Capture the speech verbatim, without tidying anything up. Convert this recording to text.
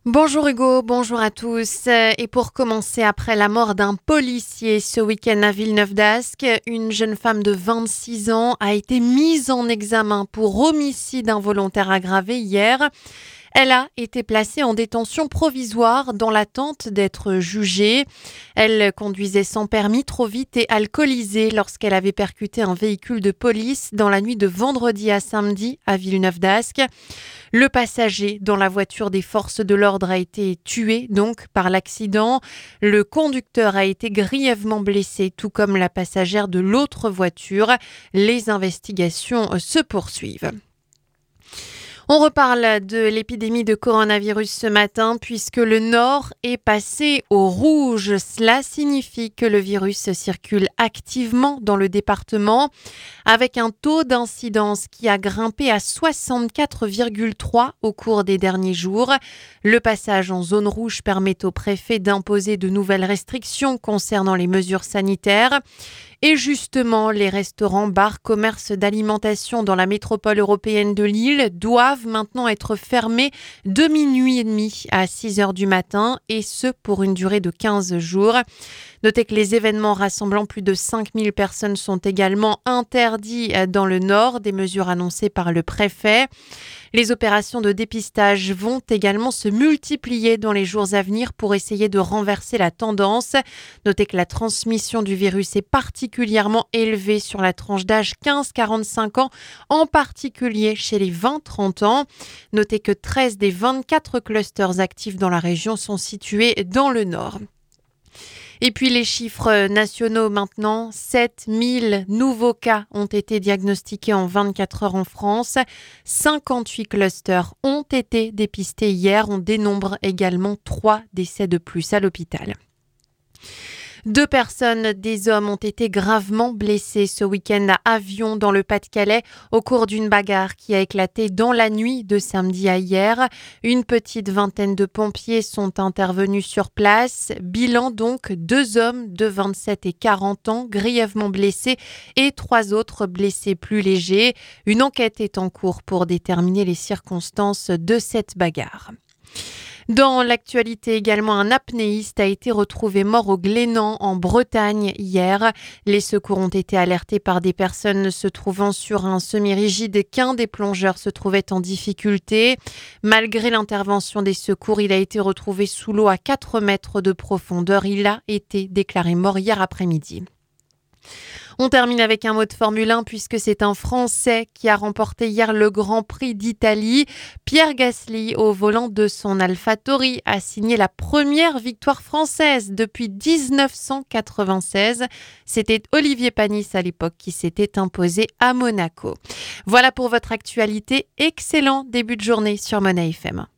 Bonjour Hugo, bonjour à tous. Et pour commencer, après la mort d'un policier ce week-end à Villeneuve-d'Ascq, une jeune femme de vingt-six ans a été mise en examen pour homicide involontaire aggravé hier. Elle a été placée en détention provisoire dans l'attente d'être jugée. Elle conduisait sans permis, trop vite et alcoolisée lorsqu'elle avait percuté un véhicule de police dans la nuit de vendredi à samedi à Villeneuve-d'Ascq. Le passager dans la voiture des forces de l'ordre a été tué donc par l'accident. Le conducteur a été grièvement blessé, tout comme la passagère de l'autre voiture. Les investigations se poursuivent. On reparle de l'épidémie de coronavirus ce matin puisque le Nord est passé au rouge. Cela signifie que le virus circule activement dans le département avec un taux d'incidence qui a grimpé à soixante-quatre virgule trois au cours des derniers jours. Le passage en zone rouge permet au préfet d'imposer de nouvelles restrictions concernant les mesures sanitaires. Et justement, les restaurants, bars, commerces d'alimentation dans la métropole européenne de Lille doivent maintenant être fermés de minuit et demi à six heures du matin et ce pour une durée de quinze jours. Notez que les événements rassemblant plus de cinq mille personnes sont également interdits dans le Nord, des mesures annoncées par le préfet. Les opérations de dépistage vont également se multiplier dans les jours à venir pour essayer de renverser la tendance. Notez que la transmission du virus est particulièrement élevée sur la tranche d'âge quinze à quarante-cinq ans, en particulier chez les vingt à trente ans. Notez que treize des vingt-quatre clusters actifs dans la région sont situés dans le Nord. Et puis les chiffres nationaux maintenant, sept mille nouveaux cas ont été diagnostiqués en vingt-quatre heures en France. cinquante-huit clusters ont été dépistés hier. On dénombre également trois décès de plus à l'hôpital. Deux personnes, des hommes, ont été gravement blessés ce week-end à Avion dans le Pas-de-Calais au cours d'une bagarre qui a éclaté dans la nuit de samedi à hier. Une petite vingtaine de pompiers sont intervenus sur place. Bilan donc, deux hommes de vingt-sept et quarante ans grièvement blessés et trois autres blessés plus légers. Une enquête est en cours pour déterminer les circonstances de cette bagarre. Dans l'actualité également, un apnéiste a été retrouvé mort au Glénan en Bretagne hier. Les secours ont été alertés par des personnes se trouvant sur un semi-rigide qu'un des plongeurs se trouvait en difficulté. Malgré l'intervention des secours, il a été retrouvé sous l'eau à quatre mètres de profondeur. Il a été déclaré mort hier après-midi. On termine avec un mot de Formule un puisque c'est un Français qui a remporté hier le Grand Prix d'Italie. Pierre Gasly, au volant de son AlphaTauri, a signé la première victoire française depuis dix-neuf cent quatre-vingt-seize. C'était Olivier Panis à l'époque qui s'était imposé à Monaco. Voilà pour votre actualité. Excellent début de journée sur Money F M.